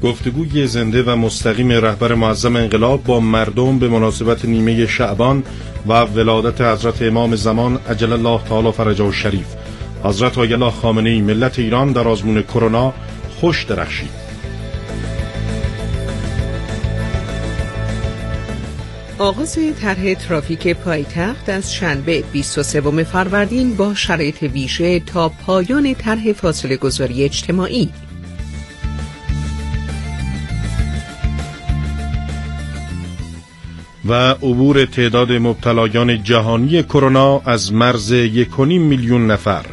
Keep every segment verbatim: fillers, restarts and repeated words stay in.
گفتگوی زنده و مستقیم رهبر معظم انقلاب با مردم به مناسبت نیمه شعبان و ولادت حضرت امام زمان عجل الله تعالی فرجه الشریف. حضرت آیت الله خامنه‌ای: ملت ایران در آزمون کرونا خوش درخشید. آغاز طرح ترافیک پایتخت از شنبه بیست و سوم فروردین با شرایط ویژه تا پایان طرح فاصله گذاری اجتماعی. و عبور تعداد مبتلایان جهانی کرونا از مرز یک و نیم میلیون نفر.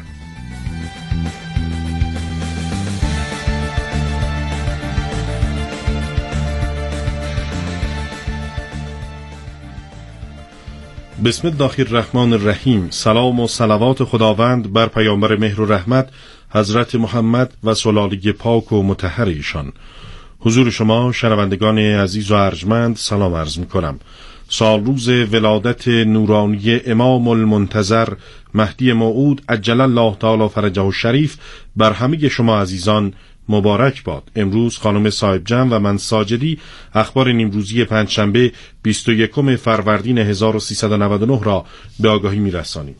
بسم الله الرحمن الرحیم. سلام و صلوات خداوند بر پیامبر مهر و رحمت حضرت محمد و سلاله پاک و مطهر ایشان. حضور شما شنوندگان عزیز و ارجمند سلام عرض می کنم. سال روز ولادت نورانی امام المنتظر مهدی موعود عجل الله تعالی فرجه الشریف بر همه شما عزیزان مبارک باد. امروز خانم صاحب جمع و من ساجدی اخبار نیمروزی پنجشنبه بیست و یکم فروردین هزار و سیصد و نود و نه را به آگاهی می رسانیم.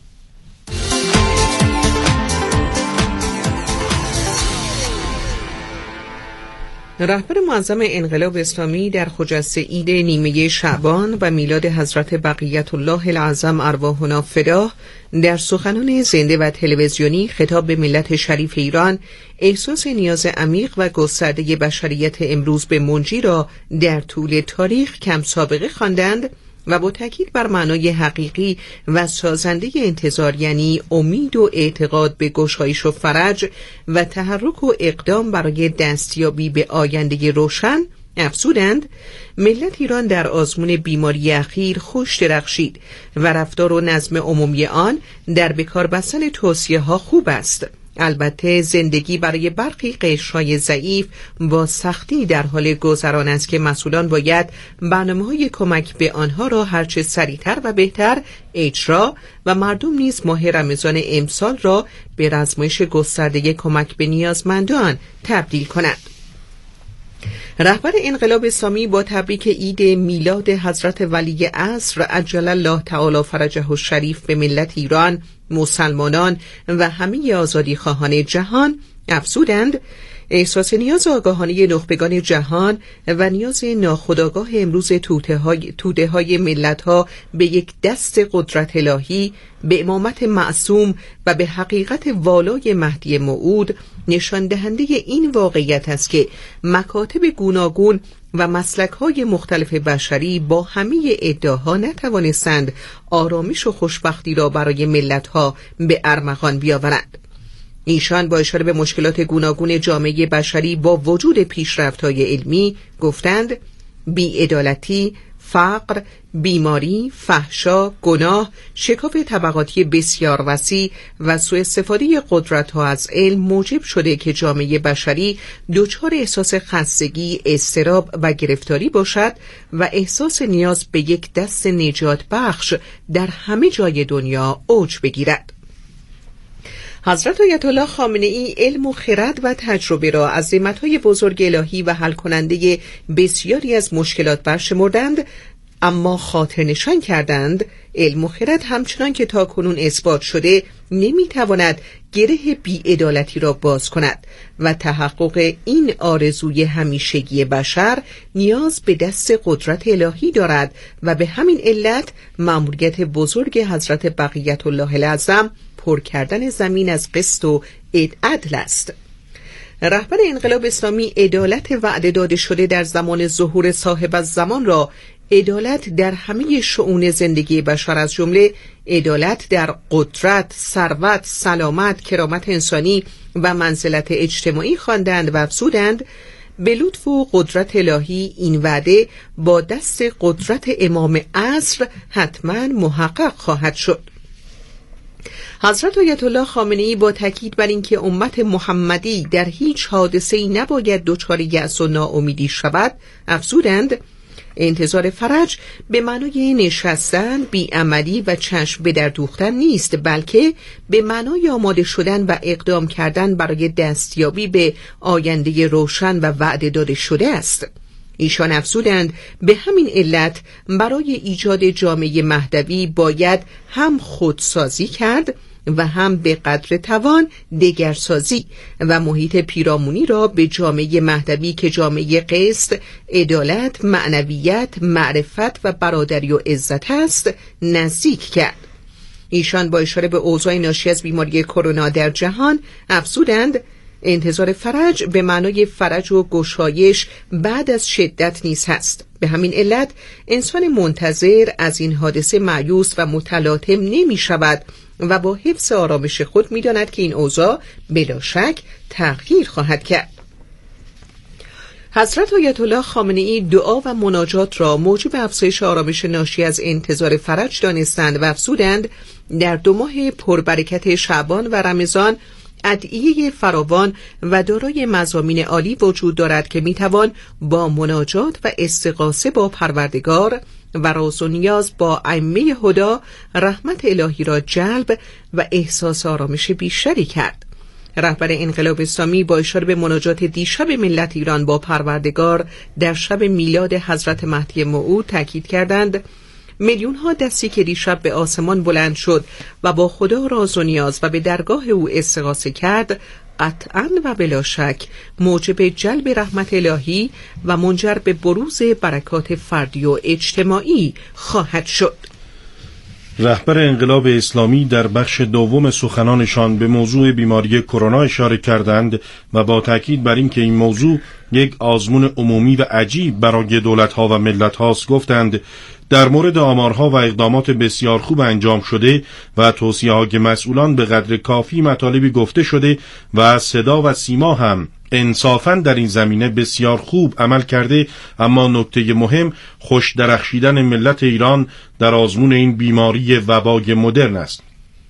رهبر معظم انقلاب اسلامی در خجسته عید نیمه شعبان و میلاد حضرت بقیت الله العظم ارواحنا فداه در سخنان زنده و تلویزیونی خطاب به ملت شریف ایران احساس نیاز عمیق و گسترده بشریت امروز به منجی را در طول تاریخ کم سابقه خواندند و با تاکید بر معنای حقیقی و سازنده انتظار، یعنی امید و اعتقاد به گشایش و فرج و تحرک و اقدام برای دستیابی به آینده روشن، افزودند ملت ایران در آزمون بیماری اخیر خوش درخشید و رفتار و نظم عمومی آن در بکار بستن توصیه ها خوب است. البته زندگی برای برخی قشرهای ضعیف با سختی در حال گذران است که مسئولان باید برنامه‌های کمک به آنها را هرچه سریعتر و بهتر اجرا و مردم نیز ماه رمضان امسال را به رزمایش گسترده کمک به نیازمندان تبدیل کنند. رهبر انقلاب اسلامی با تبریک عید میلاد حضرت ولی عصر عجل الله تعالی فرجه الشریف به ملت ایران، مسلمانان و همه آزادی خواهان جهان افزودند احساس نیاز آگاهانه نخبگان جهان و نیاز ناخودآگاه امروز توده های, توده های ملت ها به یک دست قدرت الهی، به امامت معصوم و به حقیقت والای مهدی موعود نشان دهنده این واقعیت است که مکاتب گوناگون و مسلک‌های مختلف بشری با همه ادعاها نتوانستند آرامش و خوشبختی را برای ملت‌ها به ارمغان بیاورند. ایشان با اشاره به مشکلات گوناگون جامعه بشری با وجود پیشرفت‌های علمی گفتند بی‌عدالتی، فقر، بیماری، فحشا، گناه، شکاف طبقاتی بسیار وسیع و سوء استفاده قدرت‌ها از علم موجب شده که جامعه بشری دچار احساس خستگی، اضطراب و گرفتاری باشد و احساس نیاز به یک دست نجات بخش در همه جای دنیا اوج بگیرد. حضرت آیت الله خامنه‌ای علم و خرد و تجربه را از نعمت‌های بزرگ الهی و حل کننده بسیاری از مشکلات برشمردند، اما خاطر نشان کردند علم و خرد همچنان که تاکنون اثبات شده نمیتواند گره بی‌عدالتی را باز کند و تحقق این آرزوی همیشگی بشر نیاز به دست قدرت الهی دارد و به همین علت مأموریت بزرگ حضرت بقیت الله العظم پر کردن زمین از قسط و عدل است. رهبر انقلاب اسلامی عدالت وعده داده شده در زمان ظهور صاحب الزمان را عدالت در همه شؤون زندگی بشر از جمله عدالت در قدرت، ثروت، سلامت، کرامت انسانی و منزلت اجتماعی خواندند و افزودند به لطف و قدرت الهی این وعده با دست قدرت امام عصر حتما محقق خواهد شد. حضرت آیت الله خامنه‌ای با تاکید بر اینکه امت محمدی در هیچ حادثه‌ای نباید دچار یأس و ناامیدی شود افزودند انتظار فرج به معنای نشستن، بیعملی و چشم به در دوختن نیست، بلکه به معنای آماده شدن و اقدام کردن برای دستیابی به آینده روشن و وعده داده شده است. ایشان افزودند به همین علت برای ایجاد جامعه مهدوی باید هم خودسازی کرد و هم به قدر توان دگرسازی و محیط پیرامونی را به جامعه مهدوی که جامعه قسط، عدالت، معنویت، معرفت و برادری و عزت است نزدیک کرد. ایشان با اشاره به اوضاع ناشی از بیماری کرونا در جهان افزودند انتظار فرج به معنای فرج و گشایش بعد از شدت نیز هست. به همین علت انسان منتظر از این حادثه مایوس و متلاطم نمی شود و با حفظ آرامش خود می داند که این اوضاع بلا شک تغییر خواهد کرد. حضرت آیت الله خامنه ای دعا و مناجات را موجب افزایش آرامش ناشی از انتظار فرج دانستند و افزودند در دو ماه پربرکت شعبان و رمضان ادعیه فراوان و دارای مضامین عالی وجود دارد که میتوان با مناجات و استغاثه با پروردگار و راز و نیاز با ائمه هدی رحمت الهی را جلب و احساس آرامش بیشتری کرد. رهبر انقلاب اسلامی با اشاره به مناجات دیشب ملت ایران با پروردگار در شب میلاد حضرت مهدی موعود تاکید کردند میلیون ها دستی که دیشب به آسمان بلند شد و با خدا راز و نیاز و به درگاه او استغاثه کرد قطعاً و بلا شک موجب جلب رحمت الهی و منجر به بروز برکات فردی و اجتماعی خواهد شد. رهبر انقلاب اسلامی در بخش دوم سخنانشان به موضوع بیماری کرونا اشاره کردند و با تاکید بر این که این موضوع یک آزمون عمومی و عجیب برای دولت‌ها و ملت‌هاست گفتند در مورد آمارها و اقدامات بسیار خوب انجام شده و توصیه‌های مسئولان به قدر کافی مطالبی گفته شده و صدا و سیما هم انصافاً در این زمینه بسیار خوب عمل کرده، اما نکته مهم خوش درخشیدن ملت ایران در آزمون این بیماری وبای مدرن است.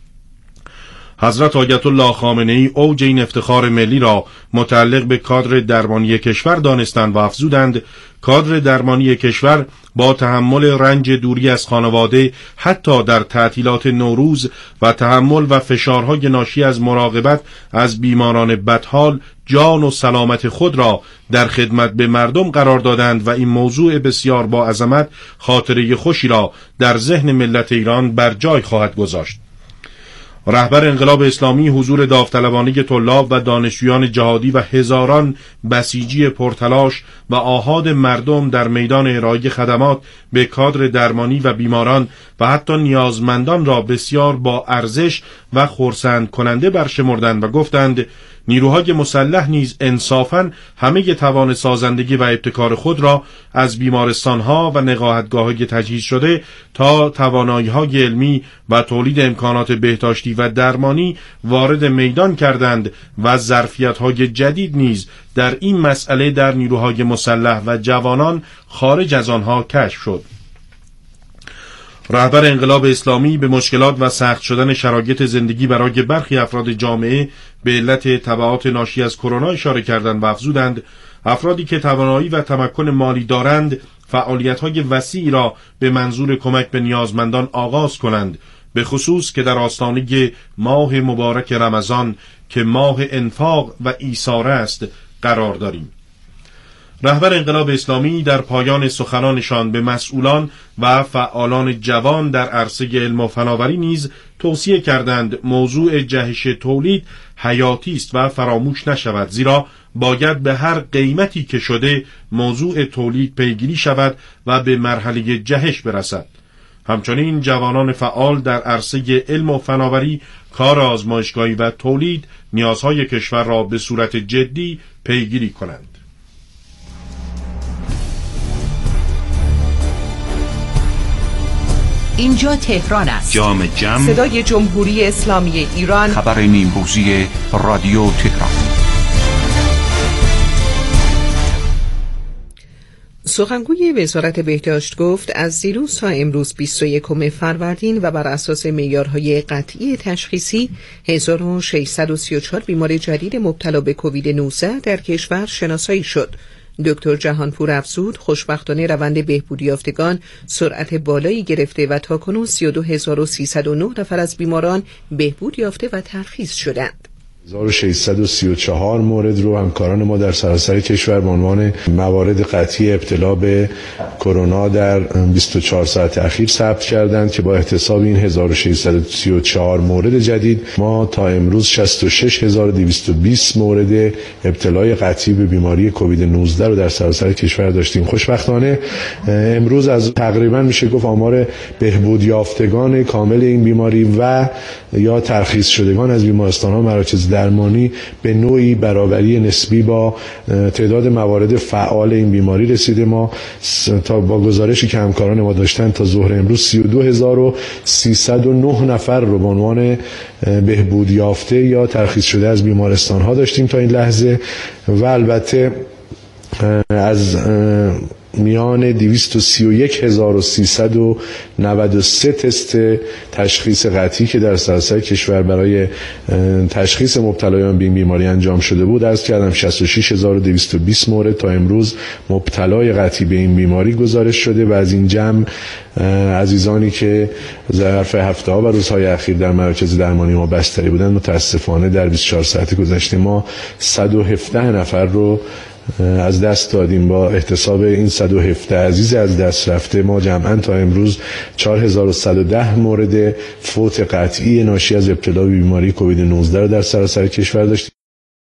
حضرت آیت الله خامنه ای اوج این افتخار ملی را متعلق به کادر درمانی کشور دانستند و افزودند کادر درمانی کشور با تحمل رنج دوری از خانواده حتی در تعطیلات نوروز و تحمل و فشارهای ناشی از مراقبت از بیماران بدحال جان و سلامت خود را در خدمت به مردم قرار دادند و این موضوع بسیار با عظمت خاطره خوشی را در ذهن ملت ایران بر جای خواهد گذاشت. رهبر انقلاب اسلامی حضور داوطلبانه طلاب و دانشجویان جهادی و هزاران بسیجی پرتلاش و آحاد مردم در میدان ارائه خدمات به کادر درمانی و بیماران و حتی نیازمندان را بسیار با ارزش و خرسند کننده برشمردند و گفتند نیروهای مسلح نیز انصافاً همه توان سازندگی و ابتکار خود را از بیمارستانها و نقاهتگاه‌های تجهیز شده تا توانایی‌های علمی و تولید امکانات بهداشتی و درمانی وارد میدان کردند و ظرفیت‌های جدید نیز در این مسئله در نیروهای مسلح و جوانان خارج از آنها کشف شد. رهبر انقلاب اسلامی به مشکلات و سخت شدن شرایط زندگی برای برخی افراد جامعه به علت تبعات ناشی از کرونا اشاره کردند و افزودند افرادی که توانایی و تمکن مالی دارند فعالیت‌های وسیعی را به منظور کمک به نیازمندان آغاز کنند، به خصوص که در آستانه ماه مبارک رمضان که ماه انفاق و ایثار است قرار داریم. رهبر انقلاب اسلامی در پایان سخنانشان به مسئولان و فعالان جوان در عرصه علم و فناوری نیز توصیه کردند موضوع جهش تولید حیاتی است و فراموش نشود، زیرا باید به هر قیمتی که شده موضوع تولید پیگیری شود و به مرحله جهش برسد. همچنین جوانان فعال در عرصه علم و فناوری، کار آزمایشگاهی و تولید نیازهای کشور را به صورت جدی پیگیری کنند. اینجا تهران است. جام جم، صدای جمهوری اسلامی ایران، خبر نیمروزی رادیو تهران. سخنگوی وزارت بهداشت گفت از دیروز تا امروز بیست و یکم فروردین و بر اساس معیارهای قطعی تشخیصی هزار و ششصد و سی و چهار بیمار جدید مبتلا به کووید نوزده در کشور شناسایی شد. دکتر جهانپور افزود خوشبختانه روند بهبودی یافتگان سرعت بالایی گرفته و تاکنون سی و دو هزار و سیصد و نه نفر از بیماران بهبود یافته و ترخیص شدند. هزار و ششصد و سی و چهار مورد رو همکاران ما در سراسر کشور به عنوان موارد قطعی ابتلا به کرونا در بیست و چهار ساعت اخیر ثبت کردند که با احتساب این هزار و ششصد و سی و چهار مورد جدید ما تا امروز شصت و شش هزار و دویست و بیست مورد ابتلای قطعی به بیماری کووید نوزده رو در سراسر کشور داشتیم. خوشبختانه امروز از تقریبا میشه گفت آمار بهبود یافتگان کامل این بیماری و یا ترخیص شدگان از بیمارستان‌ها مراکز درمانی به نوعی برابری نسبی با تعداد موارد فعال این بیماری رسیده. ما تا با گزارشی که همکاران ما داشتن تا ظهر امروز سی و دو هزار و سیصد و نه نفر رو به عنوان بهبود یافته یا ترخیص شده از بیمارستان ها داشتیم تا این لحظه و البته از میان دویست و سی و یک هزار و سیصد و نود و سه تست تشخیص قطعی که در سراسر کشور برای تشخیص مبتلایان به این بیماری انجام شده بود، عرض کردم شصت و شش هزار و دویست و بیست مورد تا امروز مبتلای قطعی به این بیماری گزارش شده و از این جمع عزیزانی که ظرف هفته ها و روزهای اخیر در مراکز درمانی ما بستری بودند متاسفانه در بیست و چهار ساعت گذشته ما صد و هفده نفر رو از دست دادیم. با احتساب این صد و هفده عزیز از دست رفته ما جمعاً تا امروز چهار هزار و صد و ده مورد فوت قطعی ناشی از ابتلا به بیماری کووید نوزده رو در سراسر کشور داشتیم.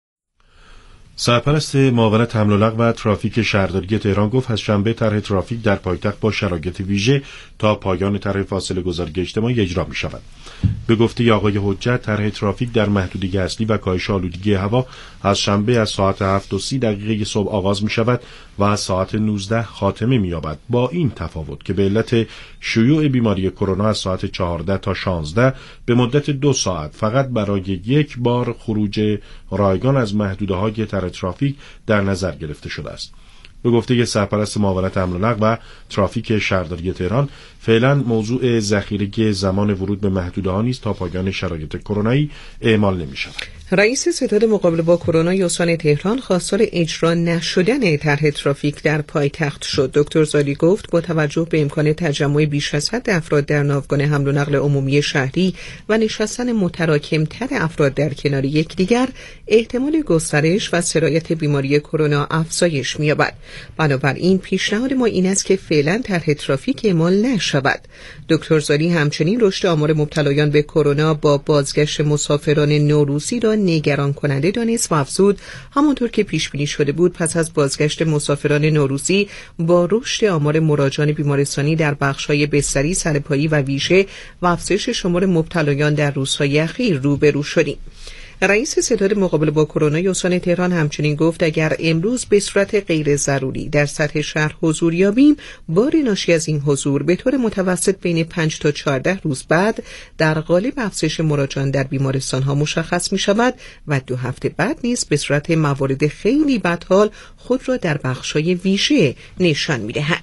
سرپرست معاونت حمل و نقل و ترافیک شهرداری تهران گفت از شنبه طرح ترافیک در پایتخت با شرایط ویژه تا پایان طرح فاصله گذاری اجتماعی اجرا می شود. به گفته آقای حجت طرح ترافیک در محدودی اصلی و کاهش آلودگی هوا از شنبه از ساعت هفت و سی دقیقه صبح آغاز می شود و از ساعت نوزده خاتمه می یابد، با این تفاوت که به علت شیوع بیماری کرونا از ساعت چهارده تا شانزده به مدت دو ساعت فقط برای یک بار خروج رایگان از محدوده‌های طرح ترافیک در نظر گرفته شده است. به گفته سرپرست معاونت حمل و نقل و ترافیک شهرداری تهران فعلا موضوع ذخیره زمان ورود به محدوده‌ها نیز تا پایان شرایط کرونایی اعمال نمی‌شود. رئیس ستاد مقابله با کرونا استان تهران خواستار اجرا نشدن طرح ترافیک در پایتخت شد. دکتر زالی گفت با توجه به امکان تجمع بیش از حد افراد در ناوگان حمل و نقل عمومی شهری و نشستن متراکم‌تر افراد در کنار یکدیگر احتمال گسترش و سرایت بیماری کرونا افزایش می‌یابد. بنابراین پیشنهاد ما این است که فعلا طرح ترافیک اعمال نشود. دکتر زالی همچنین رشد آمار مبتلایان به کرونا با بازگشت مسافران نوروزی را نگران کننده دانست و افزود همانطور که پیش بینی شده بود پس از بازگشت مسافران نوروزی با رشد آمار مراجعان بیمارستانی در بخش‌های بستری سرپایی و ویژه و افزایش شمار مبتلایان در روزهای اخیر روبرو شدیم. رئیس ستاد مقابله با کرونا استان تهران همچنین گفت اگر امروز به صورت غیر ضروری در سطح شهر حضور یابیم، بار ناشی از این حضور به طور متوسط بین پنج تا چهارده روز بعد در قالب افزایش مراجعان در بیمارستان ها مشخص می شود و دو هفته بعد نیز به صورت موارد خیلی بدحال خود را در بخش‌های ویژه نشان می دهد.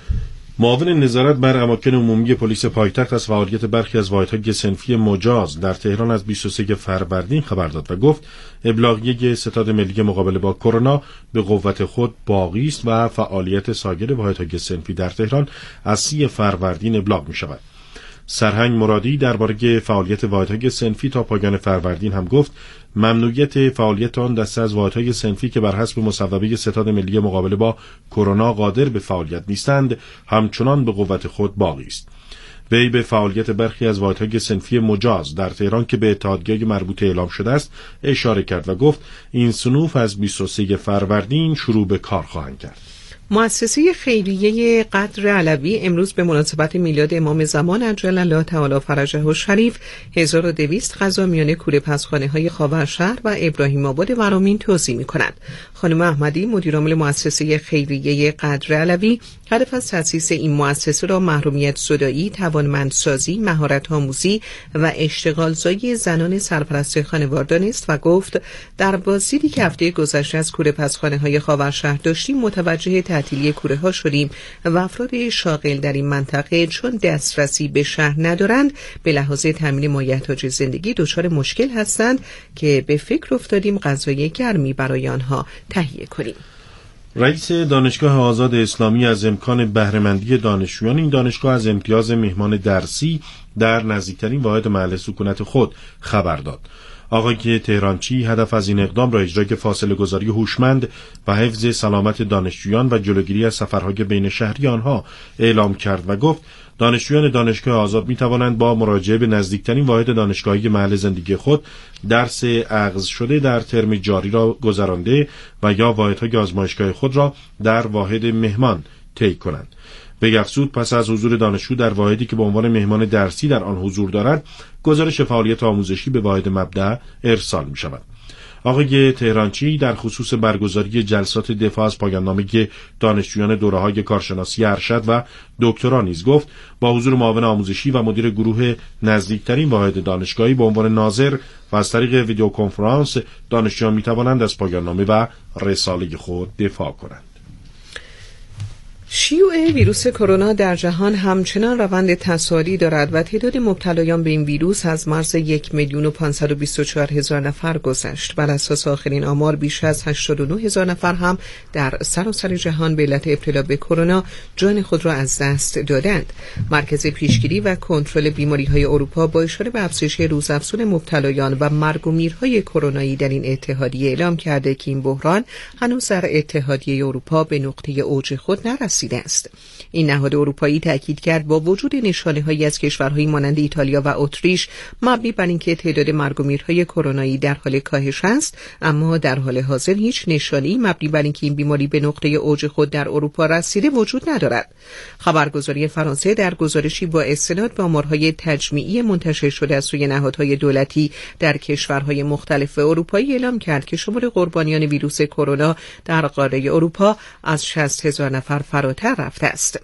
معاون نظارت بر اماکن عمومی پلیس پایتخت از فعالیت برخی از واحدهای صنفی مجاز در تهران از بیست و سوم فروردین خبر داد و گفت ابلاغیه ستاد ملی مقابله با کرونا به قوت خود باقی است و فعالیت سایر واحدهای صنفی در تهران از سی فروردین ابلاغ می شود. سرهنگ مرادی درباره فعالیت واحدهای صنفی تا پایان فروردین هم گفت ممنوعیت فعالیت آن دسته از واحدهای صنفی که بر حسب مصوبه ستاد ملی مقابله با کرونا قادر به فعالیت نیستند همچنان به قوت خود باقی است. وی به فعالیت برخی از واحدهای صنفی مجاز در تهران که به اتحادیه مربوطه اعلام شده است اشاره کرد و گفت این صنوف از بیست و سوم فروردین شروع به کار خواهند کرد. مؤسسه خیریه قدر علوی امروز به مناسبت میلاد امام زمان عجل الله تعالی فرجه الشریف هزار و دویست غذا میان کوره پسخانه‌های خاورشهر و ابراهیم آباد ورامین توزیع می‌کند. خانم احمدی مدیرعامل مؤسسه خیریه قدر علوی هدف از تأسیس این مؤسسه را محرومیت زدایی، توانمندسازی، مهارت‌آموزی و اشتغالزایی زنان سرپرست خانوار دانست و گفت در بازدیدی که هفته گذشته از کوره پسخانه‌های خاورشهر داشتیم متوجه تعطیلی کوره ها شدیم و افراد شاغل در این منطقه چون دسترسی به شهر ندارند به لحاظ تامین مایحتاج زندگی دچار مشکل هستند که به فکر افتادیم غذای گرمی برای آنها تهیه کنیم. رئیس دانشگاه آزاد اسلامی از امکان بهره‌مندی دانشجویان این دانشگاه از امتیاز مهمان درسی در نزدیکترین واحد محل سکونت خود خبر داد. آقای تهرانچی هدف از این اقدام را اجرای فاصله گذاری هوشمند و حفظ سلامت دانشجویان و جلوگیری از سفرهای بین شهری آنها اعلام کرد و گفت دانشجویان دانشگاه آزاد می توانند با مراجعه به نزدیکترین واحد دانشگاهی محل زندگی خود درس اخذ شده در ترم جاری را گذرانده و یا واحدهای آزمایشگاه خود را در واحد مهمان طی کنند. به افزود پس از حضور دانشجو در واحدی که به عنوان مهمان درسی در آن حضور دارد، گزارش فعالیت آموزشی به واحد مبدأ ارسال می شود. آقای تهرانچی در خصوص برگزاری جلسات دفاع از پایان‌نامه دانشجویان دوره‌های کارشناسی ارشد و دکترا نیز گفت با حضور معاون آموزشی و مدیر گروه نزدیکترین واحد دانشگاهی به عنوان ناظر و از طریق ویدیو کنفرانس دانشجویان می‌توانند از پایان‌نامه و رساله خود دفاع کنند. شیوع ویروس کرونا در جهان همچنان روند تصاعدی دارد و تعداد مبتلایان به این ویروس از مرز یک میلیون و پانصد و بیست و چهار هزار نفر گذشت. بر اساس آخرین آمار بیش از هشتاد و نه هزار نفر هم در سراسر جهان به علت ابتلا به کرونا جان خود را از دست دادند. مرکز پیشگیری و کنترل بیماری‌های اروپا با اشاره به افزایش روزافزون مبتلایان و مرگ و میرهای کرونایی در این اتحادیه اعلام کرده که این بحران هنوز در اتحادیه اروپا به نقطه اوج خود نرسیده است. این نهاد اروپایی تاکید کرد با وجود نشانه‌هایی از کشورهایی مانند ایتالیا و اتریش مبنی بر اینکه تعداد مرگ و میرهای کرونایی در حال کاهش است، اما در حال حاضر هیچ نشانه‌ای مبنی بر اینکه این بیماری به نقطه اوج خود در اروپا رسیده وجود ندارد. خبرگزاری فرانسه در گزارشی با استناد به آمارهای تجمیعی منتشر شده از سوی نهادهای دولتی در کشورهای مختلف اروپایی اعلام کرد که شمار قربانیان ویروس کرونا در قاره اروپا از شصت هزار نفر فراتر رفته است.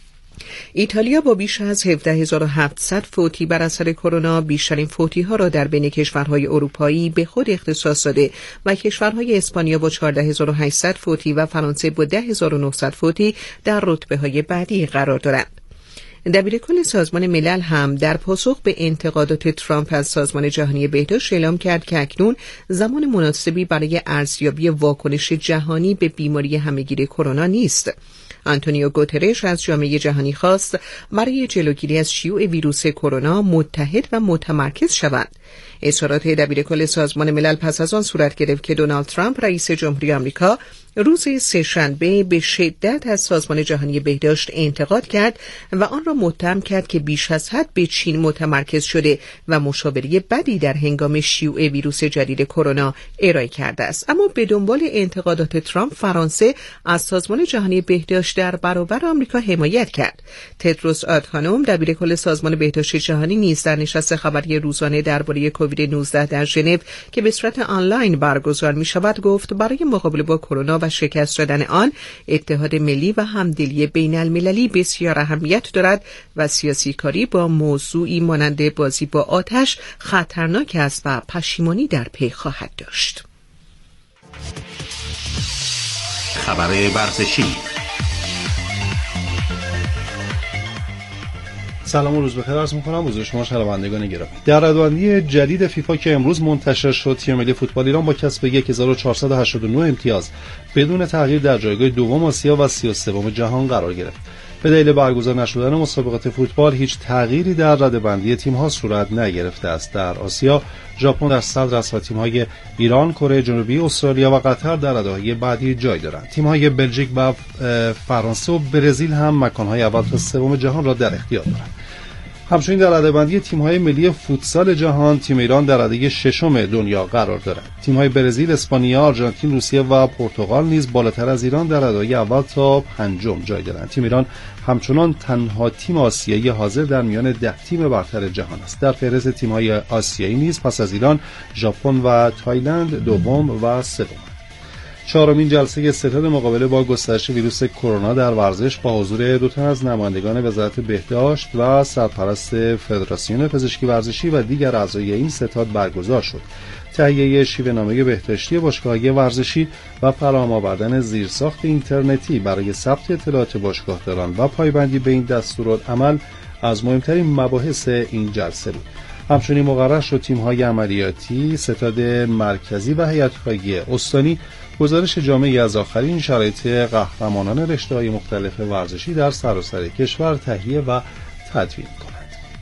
ایتالیا با بیش از هفده هزار و هفتصد فوتی بر اثر کرونا بیشترین فوتی ها را در بین کشورهای اروپایی به خود اختصاص داده و کشورهای اسپانیا با چهارده هزار و هشتصد فوتی و فرانسه با ده هزار و نهصد فوتی در رتبه های بعدی قرار دارند. دبیرکل سازمان ملل هم در پاسخ به انتقادات ترامپ از سازمان جهانی بهداشت اعلام کرد که اکنون زمان مناسبی برای ارزیابی واکنش جهانی به بیماری همهگیر کرونا نیست. آنتونیو گوترش از جامعه جهانی خواست برای جلوگیری از شیوع ویروس کرونا متحد و متمرکز شوند. اظهارات دبیرکل سازمان ملل پس از آن صورت گرفت که دونالد ترامپ رئیس جمهوری آمریکا روز سه‌شنبه به شدت از سازمان جهانی بهداشت انتقاد کرد و آن را متهم کرد که بیش از حد به چین متمرکز شده و مشاوره بدی در هنگام شیوع ویروس جدید کرونا ارائه کرده است. اما به دنبال انتقادات ترامپ، فرانسه از سازمان جهانی بهداشت در برابر آمریکا حمایت کرد. تدروس آدهانوم دبیرکل سازمان بهداشت جهانی نیز در نشست خبری روزانه درباره کووید نوزده در ژنو که به صورت آنلاین برگزار می شود گفت برای مقابله با کرونا و شکست دادن آن اتحاد ملی و همدلی بین المللی بسیار اهمیت دارد و سیاسی کاری با موضوعی مانند بازی با آتش خطرناک است و پشیمانی در پی خواهد داشت. خبر ورزشی. سلام و روز بخیر عرض می‌کنم حضور شما شنوندگان گرامی. در ردبندی جدید فیفا که امروز منتشر شد، تیم ملی فوتبال ایران با کسب هزار و چهارصد و هشتاد و نه امتیاز بدون تغییر در جایگاه دوم آسیا و سی و سوم جهان قرار گرفت. به دلیل برگزار نشدن مسابقات فوتبال هیچ تغییری در ردبندی تیم‌ها صورت نگرفته است. در آسیا ژاپن در صدر است و تیم‌های ایران، کره جنوبی، استرالیا و قطر در رده‌های بعدی جای دارند. تیم‌های بلژیک و فرانسه و برزیل هم مکان‌های اول تا سوم جهان را در اختیار دارند. همچنین در رده‌بندی تیم‌های ملی فوتسال جهان، تیم ایران در رده ششم دنیا قرار دارد. تیم‌های برزیل، اسپانیا، آرژانتین، روسیه و پرتغال نیز بالاتر از ایران در رده‌های اول تا پنجم جای دارند. تیم ایران همچنان تنها تیم آسیایی حاضر در میان ده تیم برتر جهان است. در فهرست تیم‌های آسیایی نیز پس از ایران، ژاپن و تایلند دوم و سوم. چهارمین جلسه ستاد مقابله با گسترش ویروس کرونا در ورزش با حضور دو تن از نمایندگان وزارت بهداشت و سرپرست فدراسیون پزشکی ورزشی و دیگر اعضای این ستاد برگزار شد. تهیه شیوه‌نامه بهداشتی باشگاه‌های ورزشی و فراهم آوردن زیرساخت اینترنتی برای ثبت اطلاعات باشگاهداران و پایبندی به این دستورالعمل از مهمترین مباحث این جلسه بود. همچنین مقرر شد تیم‌های عملیاتی، ستاد مرکزی و هیئت‌های استانی گزارش جامعی از آخرین شرایط قهرمانان رشته‌های مختلف ورزشی در سراسر کشور تهیه و تدوین کنند.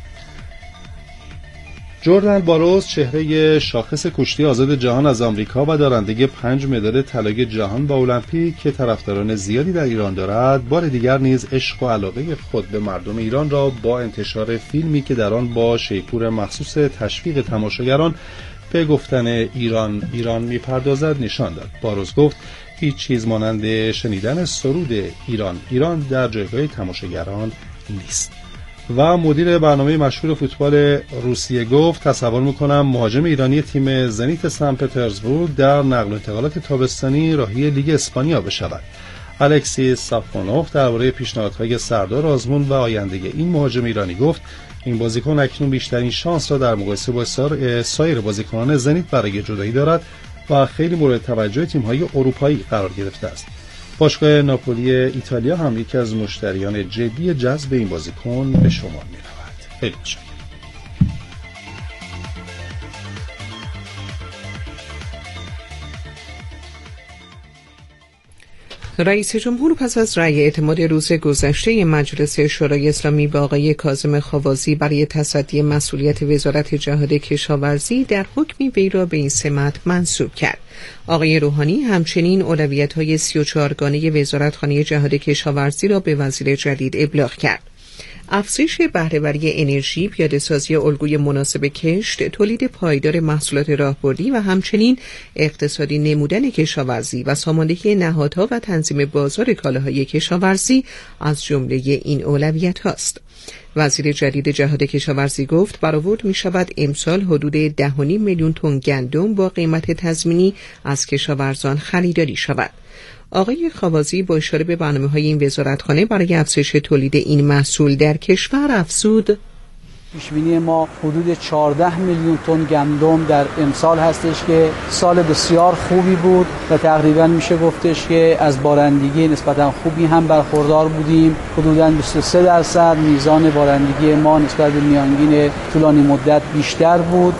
جردن باروس چهره شاخص کشتی آزاد جهان از آمریکا و دارنده پنج مدال طلای جهان با المپیک که طرفداران زیادی در ایران دارد، بار دیگر نیز عشق و علاقه خود به مردم ایران را با انتشار فیلمی که در آن با شیپور مخصوص تشویق تماشاگران به گفتن ایران ایران میپردازد نشان داد. باروس گفت هیچ چیز مانند شنیدن سرود ایران ایران در جایگاه تماشاگران نیست. و مدیر برنامه مشهور فوتبال روسیه گفت تصور میکنم مهاجم ایرانی تیم زنیت سن پترزبورگ در نقل و انتقالات تابستانی راهی لیگ اسپانیا بشود. الکسیس سافونوف درباره پیشنهادهای سردار آزمون و آینده این مهاجم ایرانی گفت این بازیکن اکنون بیشترین شانس را در مقایسه با سایر بازیکنان زنیت برای جدایی دارد و خیلی مورد توجه تیم‌های اروپایی قرار گرفته است. باشگاه ناپولی ایتالیا هم یکی از مشتریان جدی جذب این بازیکن به شمار می‌رود. خیلی متشکرم. رئیس جمهور پس از رأی اعتماد روز گذشته مجلس شورای اسلامی با آقای کاظم خاوازی برای تصدی مسئولیت وزارت جهاد کشاورزی در حکمی وی را به این سمت منصوب کرد. آقای روحانی همچنین اولویت‌های سی و چهار گانه وزارتخانه جهاد کشاورزی را به وزیر جدید ابلاغ کرد. افزایش بهره‌وری انرژی، پیاده‌سازی الگوی مناسب کشت، تولید پایدار محصولات راهبردی و همچنین اقتصادی نمودن کشاورزی و ساماندهی نهادها و تنظیم بازار کالاهای کشاورزی از جمله این اولویت هاست. وزیر جدید جهاد کشاورزی گفت برآورد می شود امسال حدود ده و نیم میلیون تن گندم با قیمت تضمینی از کشاورزان خریداری شود. آقای خاوازی با اشاره به برنامه‌های این وزارتخانه برای افزایش تولید این محصول در کشور افزود پیشبینی ما حدود چهارده میلیون تن گندم در امسال هستش که سال بسیار خوبی بود و تقریبا میشه گفتش که از بارندگی نسبتا خوبی هم برخوردار بودیم. حدوداً بیست و سه درصد میزان بارندگی ما نسبت به میانگین طولانی مدت بیشتر بود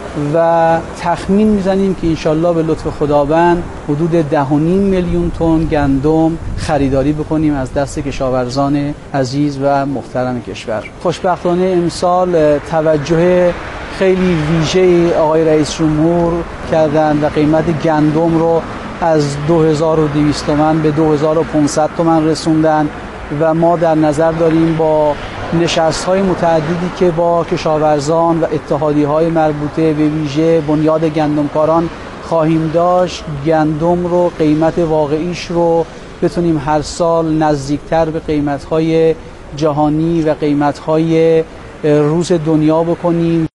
و تخمین میزنیم که انشالله به لطف خداوند حدود ده و نیم میلیون تن گندم خریداری بکنیم از دست کشاورزان عزیز و محترم کشور. خوشبختانه امسال توجه خیلی ویژه‌ای آقای رئیس جمهور کردن و قیمت گندم رو از دو هزار و دویست تومان به دو هزار و پانصد تومان رسوندن و ما در نظر داریم با نشست‌های متعددی که با کشاورزان و اتحادیه‌های مربوطه به ویژه بنیاد گندمکاران خواهیم داشت گندم رو قیمت واقعیش رو بتونیم هر سال نزدیکتر به قیمت‌های جهانی و قیمت‌های روز دنیا بکنیم.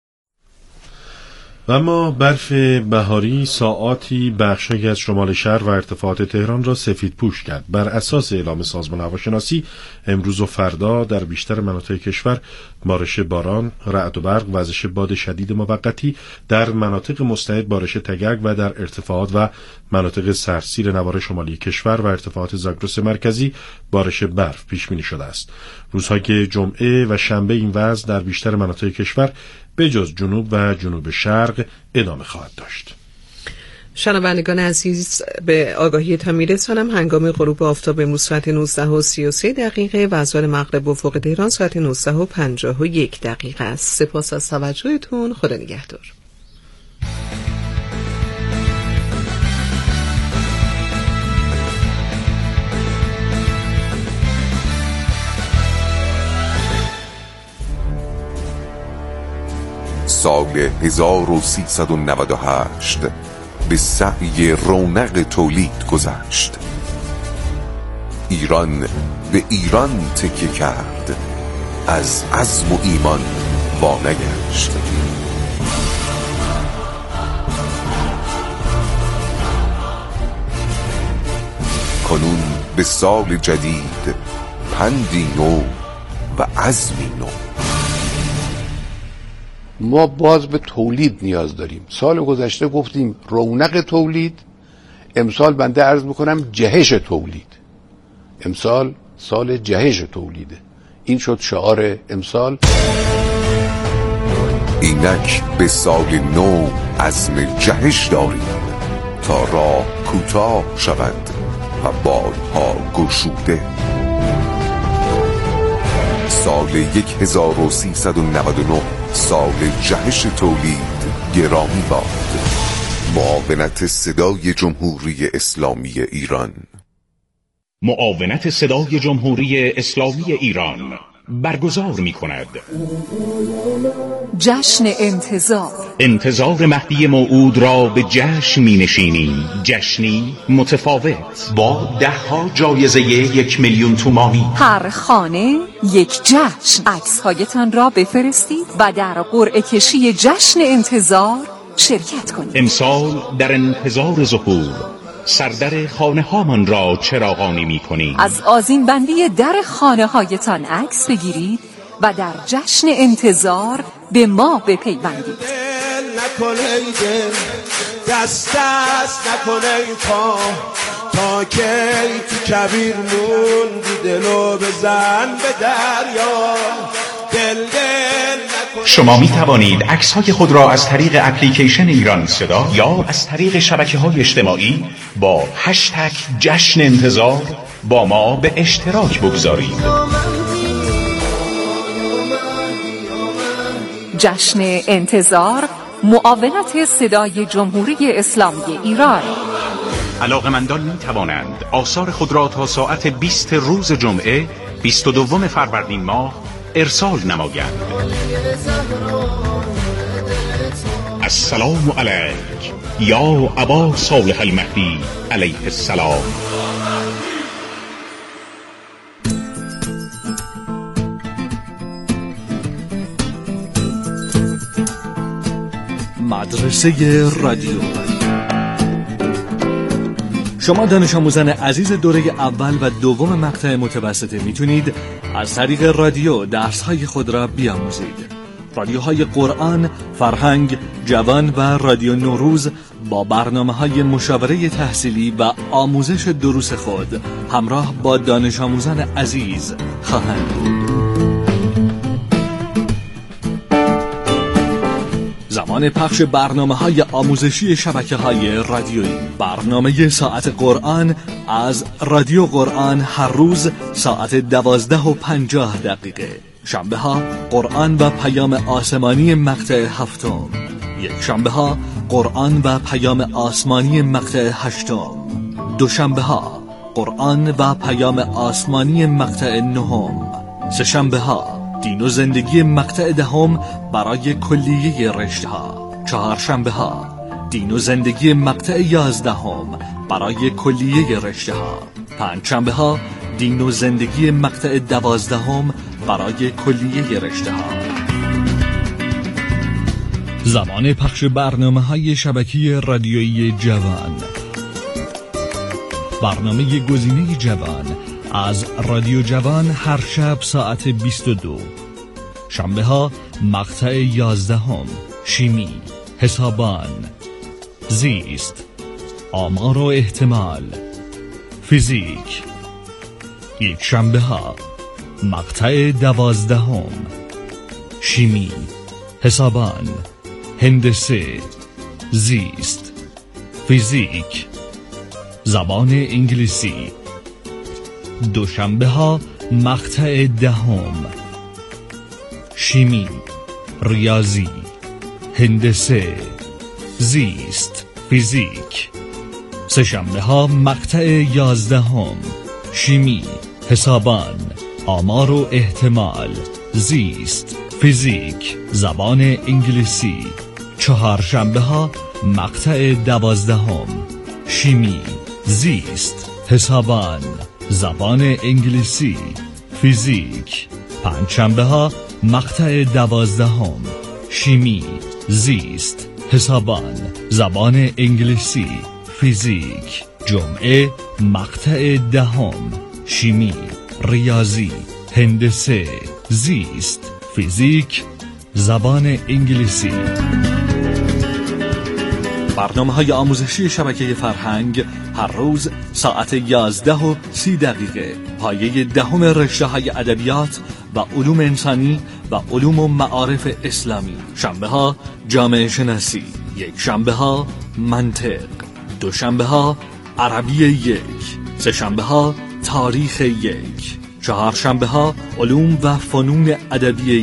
و اما برف بهاری ساعاتی بخشی از شمال شهر و ارتفاعات تهران را سفید پوش کرد. بر اساس اعلام سازمان هواشناسی امروز و فردا در بیشتر مناطق کشور بارش باران، رعد و برق، وزش باد شدید موقتی، در مناطق مستعد بارش تگرگ و در ارتفاعات و مناطق سرسیر نوار شمالی کشور و ارتفاعات زاگرس مرکزی بارش برف پیش بینی شده است. روزهای جمعه و شنبه این وضع در بیشتر مناطق کشور به جز جنوب و جنوب شرق ادامه خواهد داشت. شنوندگان عزیز، به آگاهی تا میرسانم هنگام غروب آفتاب امروز ساعت نوزده و سی و سه دقیقه و آذان مغرب افق تهران ساعت نوزده و پنجاه و یک دقیقه است. سپاس از توجهتون. خدا نگهدار. سال هزار و سیصد و نود و هشت به سعی رونق تولید گذشت. ایران به ایران تکیه کرد، از عزم و ایمان وانگشت. کنون به سال جدید پندی نو و عزمی نو. ما باز به تولید نیاز داریم. سال گذشته گفتیم رونق تولید، امسال بنده عرض میکنم جهش تولید. امسال سال جهش تولیده. این شد شعار امسال. اینک به سال نو عزم جهش داریم تا راه کوتاه شود و بادها گشوده. سال یک هزار و سیصد و نود و نه سال جهش تولید گرامی باد. معاونت صدای جمهوری اسلامی ایران. معاونت صدای جمهوری اسلامی ایران برگزار می کند جشن انتظار. انتظار مهدی موعود را به جشن می نشینیم. جشنی متفاوت با ده ها جایزه یک میلیون تومانی. هر خانه یک جشن. عکس هایتان را بفرستید و در قرعه کشی جشن انتظار شرکت کنید. امسال در انتظار ظهور سردر خانه هامان را چراغانی می کنید. از آذین بندی در خانه هایتان عکس بگیرید و در جشن انتظار به ما بپیوندید. نکنه دل دست دست نکنه پا تا که تو کبیر موندی دلو بزن به دریا. دل دل شما می توانید عکس های خود را از طریق اپلیکیشن ایران صدا یا از طریق شبکه های اجتماعی با هشتگ جشن انتظار با ما به اشتراک بگذارید. جشن انتظار معاونت صدای جمهوری اسلامی ایران. علاقه‌مندان می توانند آثار خود را تا ساعت بیست روز جمعه بیست و دوم فروردین ماه ارسال نمایند. السلام علیک یا ابا صالح المهدی علیه السلام. مدرسه رادیو. شما دانش آموزان عزیز دوره اول و دوم مقطع متوسطه میتونید از طریق رادیو درس‌های خود را بیاموزید. رادیوهای قرآن، فرهنگ، جوان و رادیو نوروز با برنامه‌های مشاوره تحصیلی و آموزش دروس خود همراه با دانش آموزان عزیز خواهند بود. زمان پخش برنامه‌های آموزشی شبکه‌های رادیویی. برنامه ساعت قرآن از رادیو قرآن هر روز ساعت دوازده و پنجاه دقیقه. شنبه ها قرآن و پیام آسمانی مقطع هفتم. یک شنبه ها قرآن و پیام آسمانی مقطع هشتم. دوشنبه ها قرآن و پیام آسمانی مقطع نهم. سه شنبه ها دین و زندگی مقطع دهم برای کلیه رشته ها. چهار شنبه ها دین و زندگی مقطع یازدهم برای کلیه رشته ها. پنج شنبه ها دین و زندگی مقطع دوازدهم برای کلیه رشته ها. زمان پخش برنامه‌های شبکه رادیویی جوان. برنامه گزینه جوان از رادیو جوان هر شب ساعت بیست و دو. شنبه ها مقطع یازدهم شیمی، حسابان، زیست، آمار و احتمال، فیزیک. یک شنبه ها مقطع دوازدهم شیمی، حسابان، هندسه، زیست، فیزیک، زبان انگلیسی. دوشنبه ها مقطع دهم شیمی، ریاضی، هندسه، زیست، فیزیک. سه شنبه ها مقطع یازدهم شیمی، حسابان، آمار و احتمال، زیست، فیزیک، زبان انگلیسی. چهار شنبه ها مقطع دوازدهم شیمی، زیست، حسابان، زبان انگلیسی، فیزیک. پنج شنبه ها مقطع دوازدهم شیمی، زیست، حسابان، زبان انگلیسی، فیزیک. جمعه مقطع دهم شیمی، ریاضی، هندسه، زیست، فیزیک، زبان انگلیسی. برنامه‌های آموزشی شبکه فرهنگ هر روز ساعت یازده و سی دقیقه. پایه دهم رشته‌های ادبیات و علوم انسانی و علوم و معارف اسلامی. شنبه ها جامعه شناسی، یک شنبه ها منطق، دو شنبه ها عربی یک، سه شنبه ها تاریخ یک، چهار شنبه ها علوم و فنون ادبی